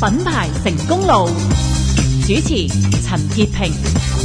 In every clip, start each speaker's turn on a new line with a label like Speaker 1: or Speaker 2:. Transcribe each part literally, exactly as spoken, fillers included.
Speaker 1: 品牌成功路，主持陳潔平。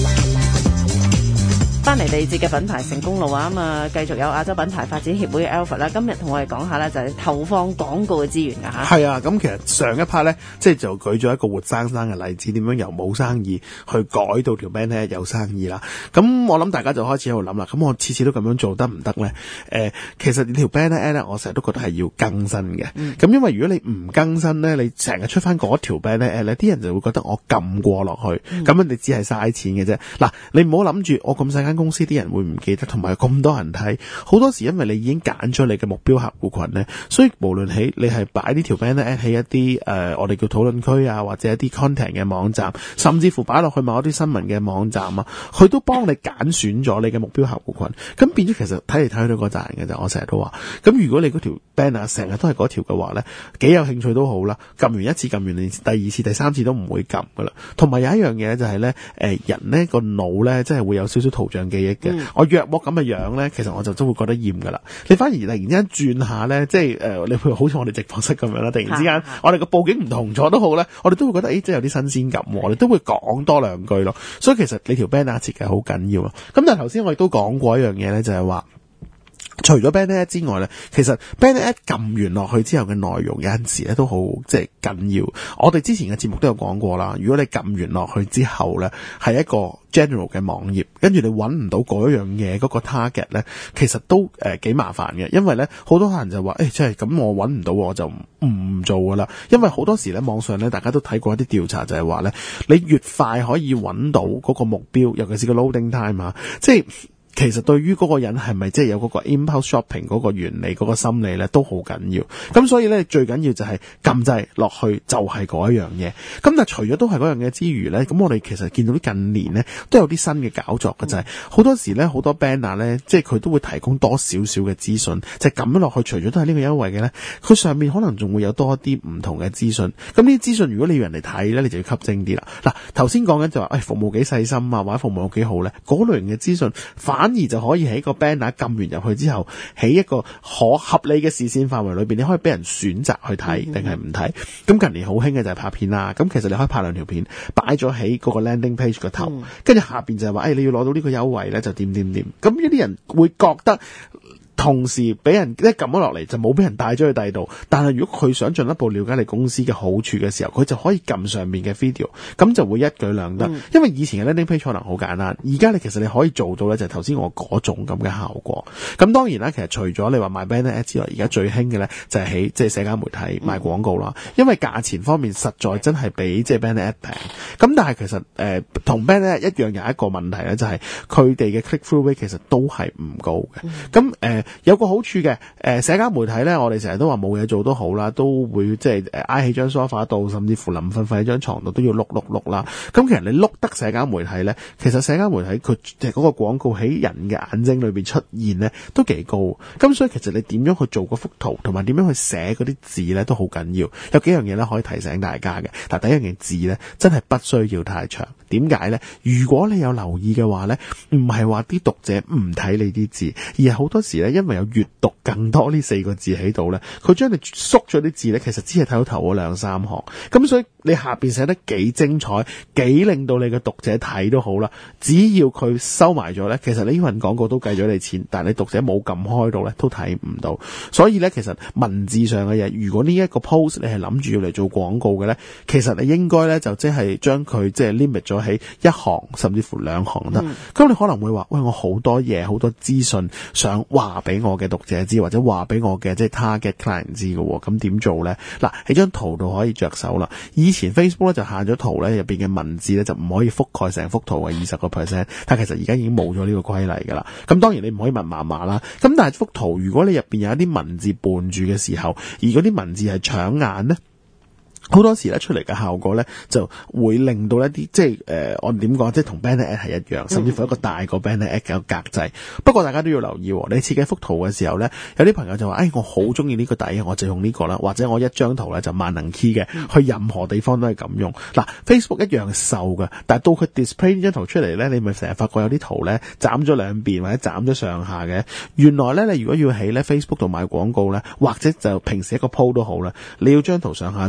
Speaker 2: 翻嚟第二節嘅品牌成功路啊，咁啊繼續有亞洲品牌發展協會嘅 Alfred 啦，今日同我哋講下咧就係投放廣告嘅資源㗎嚇。
Speaker 3: 係啊，咁其實上一 part 咧，即係就舉咗一個活生生嘅例子，點樣由冇生意去改到條 band 咧有生意啦。咁我諗大家就開始喺度諗啦，咁我次次都咁樣做得唔得咧？誒、呃，其實條 band 咧，我成日都覺得係要更新嘅。咁、嗯、因為如果你唔更新咧，你成日出翻嗰條 band 咧，誒，啲人就會覺得我撳過落去，咁、嗯、樣你只係嘥錢嘅啫。嗱，你唔好諗住我咁細間公司啲人會唔記得，同埋咁多人睇，好多時因為你已經揀咗你嘅目標客戶群咧，所以無論喺你係擺呢條 band 咧喺一啲誒、呃、我哋叫討論區啊，或者一啲 content 嘅網站，甚至乎擺落去某一啲新聞嘅網站啊，佢都幫你揀選咗你嘅目標客戶群，咁變咗其實睇嚟睇去都嗰扎人嘅啫。我成日都話，咁如果你嗰條 band 啊成日都係嗰條嘅話咧，幾有興趣都好啦，撳完一次撳完第二次第三次都唔會撳噶啦。同埋有一樣嘢就係咧，誒人咧個腦咧真係會有少少圖像記憶嘅。嗯、我約莫咁嘅樣咧，其實我就都會覺得厭噶啦。你反而突然之間轉下咧，即係誒、呃，你譬如好似我哋直播室咁樣啦，突然之間我哋個佈景唔同咗都好咧，我哋都會覺得誒，即係有啲新鮮感，我哋都會講多兩句咯。所以其實你條 banner 設計好緊要咯。咁但係頭先我亦都講過一樣嘢咧，就係話，除咗 banner 之外咧，其實 banner 撳完落去之後嘅內容有陣時咧都好即係緊要。我哋之前嘅節目都有講過啦。如果你撳完落去之後咧，係一個 general 嘅網頁，跟住你揾唔到嗰樣嘢嗰個 target 咧，其實都誒幾、呃、麻煩嘅。因為咧好多人就話誒，即係咁我揾唔到我就唔做噶啦。因為好多時咧網上咧大家都睇過一啲調查，就係話咧你越快可以揾到嗰個目標，尤其是個 loading time 啊，即係。其實對於嗰個人係咪即係有嗰個 impulse shopping 嗰個原理、嗰個心理咧，都好緊要。咁所以咧，最緊要就係撳掣落去就係嗰一樣嘢。咁但係除咗都係嗰樣嘢之餘咧，咁我哋其實見到啲近年咧都有啲新嘅搞作嘅，就係好多時咧好多 banner 咧，即係佢都會提供多少少嘅資訊，就撳咗落去，除咗都係呢個優惠嘅咧，佢上面可能仲會有多一啲唔同嘅資訊。咁呢啲資訊如果你要人嚟睇咧，你就要吸睛啲啦。嗱，頭先講緊就話，誒、哎、服務幾細心啊，或者服務有幾好咧，嗰類型嘅資訊反。反而就可以喺個 banner 撳完入去之後，喺一個可合理嘅視線範圍裏邊，你可以俾人選擇去睇定係唔睇。咁近年好興嘅就係拍片啦。咁其實你可以拍兩條片，擺咗喺嗰個 landing page 個頭，跟住下邊就係話，誒、哎、你要攞到呢個優惠咧，就點點點。咁呢啲人會覺得。同時俾人一撳咗落嚟就冇俾人帶咗去第二度，但係如果佢想進一步了解你公司嘅好處嘅時候，佢就可以撳上面嘅 video， 咁就會一舉兩得。嗯、因為以前嘅 landing page 可能好簡單，而家你其實你可以做到咧，就係頭先我嗰種咁嘅效果。咁當然啦，其實除咗你話賣 banner ad 之外，而家最興嘅咧就係喺即係社交媒體賣廣告啦。嗯、因為價錢方面實在真係比即係 banner ad 平。咁但係其實誒同 banner ad 一樣有一個問題咧，就係佢哋嘅 click through rate 其實都係唔高嘅。咁誒、嗯。呃有個好處嘅，誒、呃、社交媒體咧，我哋成日都話冇嘢做都好啦，都會即係誒挨喺張 sofa 度，甚至乎臨瞓瞓喺張床度都要碌碌碌啦。咁其實你碌得社交媒體咧，其實社交媒體佢即係嗰個廣告喺人嘅眼睛裏邊出現咧，都幾高。咁所以其實你點樣去做嗰幅圖，同埋點樣去寫嗰啲字咧，都好緊要。有幾樣嘢咧可以提醒大家嘅。但第一樣嘢字咧，真係不需要太長。點解咧？如果你有留意嘅話咧，唔係話啲讀者唔睇你啲字，而係好多時咧，因為有閱讀更多呢四個字喺度咧，佢將你縮咗啲字咧，其實只係睇到頭嗰兩三行。咁所以你下邊寫得幾精彩，幾令到你嘅讀者睇都好啦。只要佢收埋咗咧，其實你呢份廣告都計咗你錢，但係你讀者冇撳開到咧，都睇唔到。所以咧，其實文字上嘅嘢，如果呢一個 post 你係諗住要嚟做廣告嘅咧，其實你應該咧就即係將佢即係 limit 咗喺一行甚至乎兩行得。咁、嗯、你可能會話，喂，我好多嘢好多資訊想話俾我嘅讀者知，或者話俾我嘅即係 target client 知嘅，咁點做咧？嗱，喺張圖度可以着手啦。以前 Facebook 咧就限咗圖咧入邊嘅文字咧就唔可以覆蓋成幅圖嘅二十個 percent， 但其實而家已經冇咗呢個規例噶啦。咁當然你唔可以密麻麻啦。咁但係幅圖如果你入邊有一啲文字伴住嘅時候，而嗰啲文字係搶眼咧，好多時咧出嚟嘅效果咧就會令到一啲即係誒、呃，我點講，即係同 banner ad 係一樣，甚至乎一個大個 banner ad 嘅格制。不過大家都要留意，你設計幅圖嘅時候咧，有啲朋友就話，誒、哎，我好中意呢個底，我就用呢個啦，或者我一張圖咧就萬能 key 嘅，去任何地方都係咁用。嗱 ，Facebook 一樣瘦嘅，但係到佢 display 呢張圖出嚟咧，你咪成日發覺有啲圖咧斬咗兩邊或者斬咗上下嘅。原來咧，你如果要喺咧 Facebook 度買廣告咧，或者就平時一個 po 都好啦，你要張圖上下左右都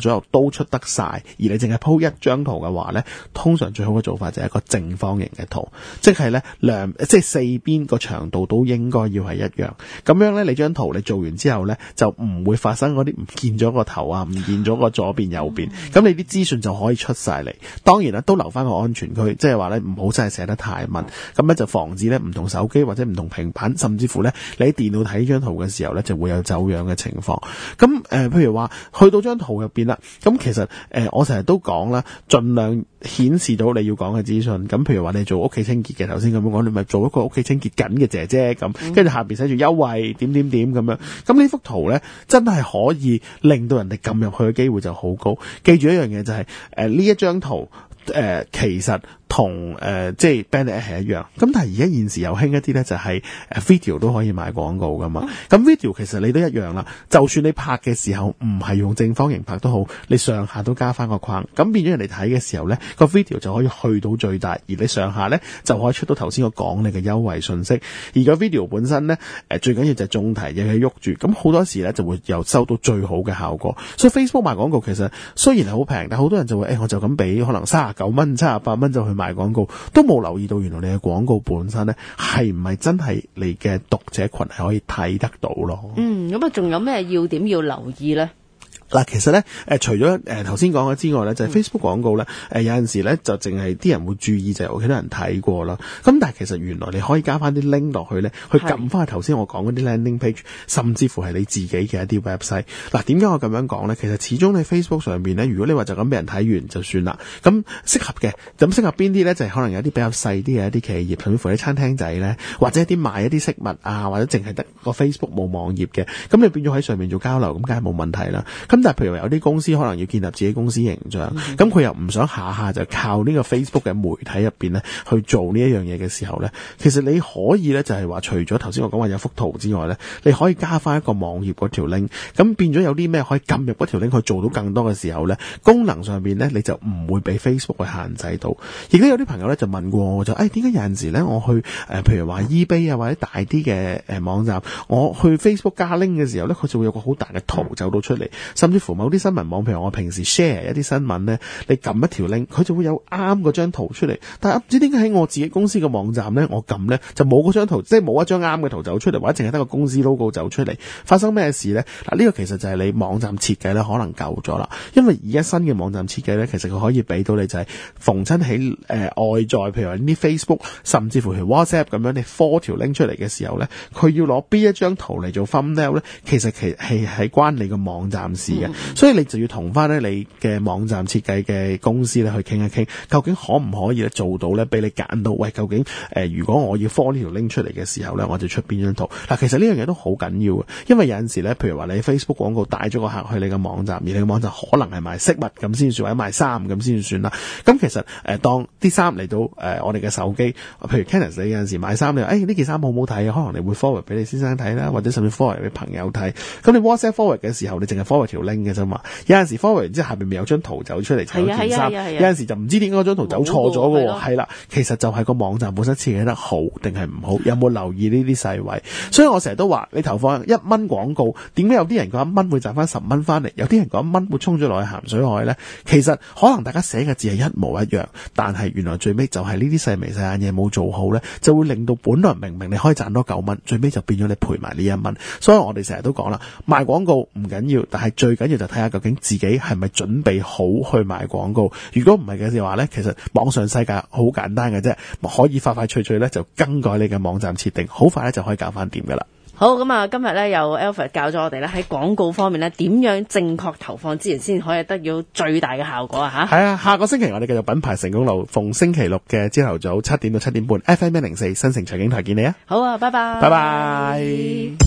Speaker 3: 鋪出得晒，而你淨係鋪一張圖嘅話咧，通常最好嘅做法就係一個正方形嘅圖，即係咧兩即係四邊個長度都應該要係一樣，咁樣咧你張圖你做完之後咧就唔會發生嗰啲唔見咗個頭啊，唔見咗個左邊右邊，咁你啲資訊就可以出晒嚟。當然啦，都留翻個安全區，即係話咧唔好真係寫得太密，咁咧就防止咧唔同手機或者唔同平板，甚至乎咧你喺電腦睇張圖嘅時候咧就會有走樣嘅情況。咁誒、呃，譬如話去到張圖入邊啦，咁其實誒、呃、我成日都講啦，盡量顯示到你要講嘅資訊。咁譬如話你做屋企清潔嘅，頭先咁樣講，你咪做一個屋企清潔緊嘅姐姐咁，跟住下邊寫住優惠點點點咁樣。咁呢幅圖咧真係可以令到人哋撳入去嘅機會就好高。記住一樣嘢就係誒呢一張圖誒、呃、其實同誒、呃、即係 banner 係一樣，咁但係而家現時又興一啲咧就係誒 video 都可以賣廣告噶嘛。咁 video 其實你都一樣啦，就算你拍嘅時候唔係用正方形拍都好，你上下都加翻個框，咁變咗人哋睇嘅時候咧個 video 就可以去到最大，而你上下咧就可以出到頭先我講你嘅優惠信息。而個 video 本身咧誒最緊要就係中題又係喐住，咁好多時咧就會又收到最好嘅效果。所以 Facebook 賣廣告其實雖然係好平，但好多人就會誒、欸、我就咁俾可能三十九蚊、七十八蚊就去賣廣告，都冇留意到原來你嘅廣告本身咧係唔係真係你嘅讀者群係可以睇得到咯。
Speaker 2: 嗯，咁啊仲有咩要點要留意咧？
Speaker 3: 嗱，其實咧，誒，除咗誒頭先講嘅之外咧，就係、是、Facebook 廣告咧，誒、呃、有陣時咧就淨係啲人會注意就係有幾多人睇過啦。咁但係其實原來你可以加翻啲 link 落去咧，去撳翻頭先我講嗰啲 landing page，甚至乎係你自己嘅一啲 website。嗱，點解我咁樣講咧？其實始終你 Facebook 上邊咧，如果你話就咁俾人睇完就算啦，咁適合嘅，咁適合邊啲咧？就係、是、可能有啲比較細啲嘅一啲企業，甚至乎啲餐廳仔咧，或者一啲賣一啲飾物啊，或者淨係得個 Facebook 冇網頁嘅，咁你變咗喺上面做交流，咁梗係冇問題啦。咁但係譬如話有啲公司可能要建立自己公司形象，咁佢、嗯、又唔想下下就靠呢個 Facebook 嘅媒體入邊咧去做呢一樣嘢嘅時候咧，其實你可以咧就係話除咗頭先我講話有幅圖之外咧，你可以加翻一個網頁嗰條 link， 咁變咗有啲咩可以撳入嗰條 link 去做到更多嘅時候咧，功能上邊咧你就唔會俾 Facebook 去限制到。亦都有啲朋友咧就問過我就誒點解有陣時咧我去誒、呃、譬如話 eBay 啊或者大啲嘅誒網站，我去 Facebook 加 link 嘅時候咧，佢就會有個好大嘅圖走到出嚟，甚至乎某啲新聞網，譬如我平時 share 一啲新聞咧，你撳一條 link， 佢就會有啱嗰張圖出嚟。但係唔知點解喺我自己公司嘅網站咧，我撳咧就冇嗰張圖，即係冇一張啱嘅圖走出嚟，或者淨係得個公司 logo 走出嚟。發生咩事咧？嗱，呢個其實就係你網站設計咧可能舊咗啦。因為而家新嘅網站設計咧，其實佢可以俾到你就係逢親喺誒外在，譬如話啲 Facebook， 甚至乎係 WhatsApp 咁樣，你four條 link 出嚟嘅時候咧，佢要攞邊一張圖嚟做 thumbnail 咧，其實其係係關你個網站事嘅，嗯、所以你就要同翻咧你嘅網站設計嘅公司咧去傾一傾，究竟可唔可以咧做到咧俾你揀到？喂，究竟誒、呃、如果我要 follow 呢條 link 出嚟嘅時候咧，我就出邊張圖？嗱，其實呢樣嘢都好緊要嘅，因為有陣時咧，譬如話你 Facebook 廣告帶咗個客去你嘅網站，而你嘅網站可能係賣飾物咁先算，或者賣衫咁先算啦。咁其實誒、呃、當啲衫嚟到誒、呃、我哋嘅手機，譬如 Kenneth 你有陣時買衫，你話誒呢件衫好唔好睇啊？可能你會 forward 俾你先生睇啦，或者甚至 forward 俾朋友睇。咁你 WhatsApp forward 嘅時候，你淨係 forward 條 link 嘅啫嘛。有陣時 forward 完之後下邊咪有張圖走出嚟，就有件衫。有陣時就唔知點解嗰張圖走錯咗嘅喎，係啦，其實就係個網站本身設計得好定係唔好，有冇留意呢啲細位？所以我成日都話，你投放一蚊廣告，點解有啲人嗰一蚊會賺翻十蚊翻嚟？有啲人嗰一蚊會衝咗落去鹹水海咧？其實可能大家寫嘅字係一模一樣，但係原來最尾就係呢啲細眉細眼嘢冇做好咧，就會令到本來明明你可以賺多九蚊，最尾就變咗你賠埋呢一蚊。所以我哋成日都講啦，賣廣告唔緊要，但係最緊要就睇下究竟自己係咪準備好去賣廣告。如果唔係嘅話咧，其實網上世界好簡單嘅啫，可以快快脆脆咧就更改你嘅網站設定，好快咧就可以搞翻掂噶啦。
Speaker 2: 好，咁啊，今日咧有 Alfred 教咗我哋咧喺廣告方面咧點樣正確投放資源先可以得到最大嘅效果啊！吓，係啊，下個星期我哋繼續品牌成功路，逢星期六嘅朝頭早七點到七點半 F M 一零四新城財經台見你啊！好啊，拜拜，拜拜。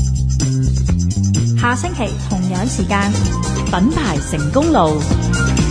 Speaker 1: 下星期同樣時間，品牌成功路。